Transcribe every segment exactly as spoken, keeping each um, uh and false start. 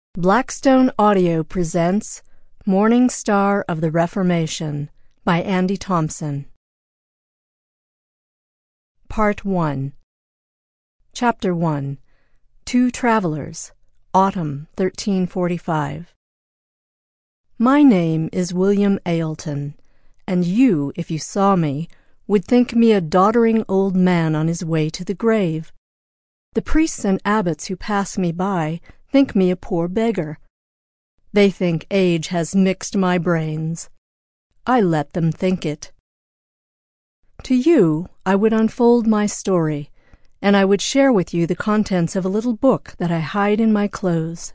Blackstone Audio presents Morning Star of the Reformation by Andy Thompson. Part one. Chapter one. Two Travelers, Autumn thirteen forty-five. My name is William Ailton, and you, if you saw me, would think me a doddering old man on his way to the grave. The priests and abbots who pass me by think me a poor beggar. They think age has mixed my brains. I let them think it. To you I would unfold my story, and I would share with you the contents of a little book that I hide in my clothes.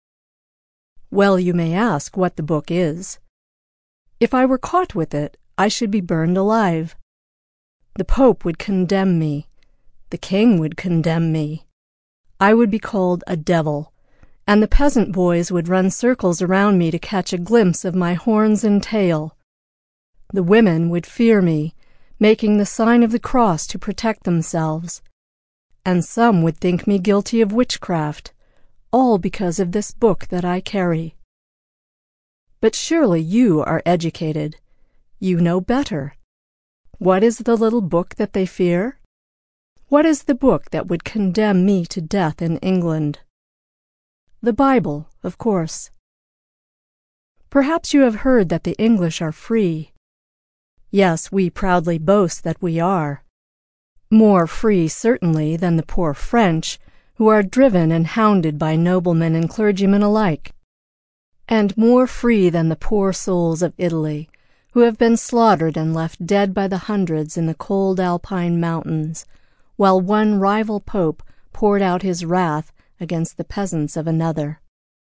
Well, you may ask what the book is. If I were caught with it, I should be burned alive. The Pope would condemn me. The King would condemn me. I would be called a devil, and the peasant boys would run circles around me to catch a glimpse of my horns and tail. The women would fear me, making the sign of the cross to protect themselves, and some would think me guilty of witchcraft, all because of this book that I carry. But surely you are educated. You know better. What is the little book that they fear? What is the book that would condemn me to death in England? The Bible, of course. Perhaps you have heard that the English are free. Yes, we proudly boast that we are. More free, certainly, than the poor French, who are driven and hounded by noblemen and clergymen alike. And more free than the poor souls of Italy, who have been slaughtered and left dead by the hundreds in the cold Alpine mountains, while one rival pope poured out his wrath against the peasants of another.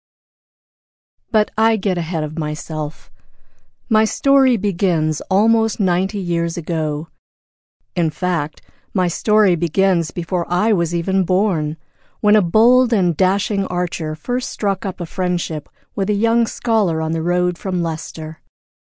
But I get ahead of myself. My story begins almost ninety years ago. In fact, my story begins before I was even born, when a bold and dashing archer first struck up a friendship with a young scholar on the road from Leicester.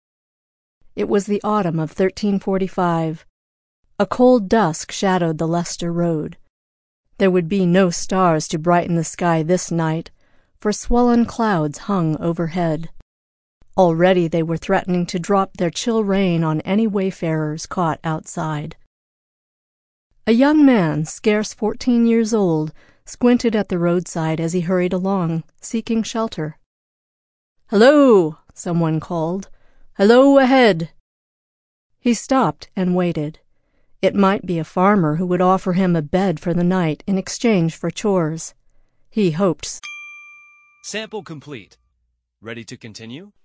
It was the autumn of thirteen forty-five. A cold dusk shadowed the Leicester road. There would be no stars to brighten the sky this night, for swollen clouds hung overhead. Already they were threatening to drop their chill rain on any wayfarers caught outside. A young man, scarce fourteen years old, squinted at the roadside as he hurried along, seeking shelter. "Hello!" someone called. "Hello ahead!" He stopped and waited. It might be a farmer who would offer him a bed for the night in exchange for chores. He hoped. Sample complete. Ready to continue?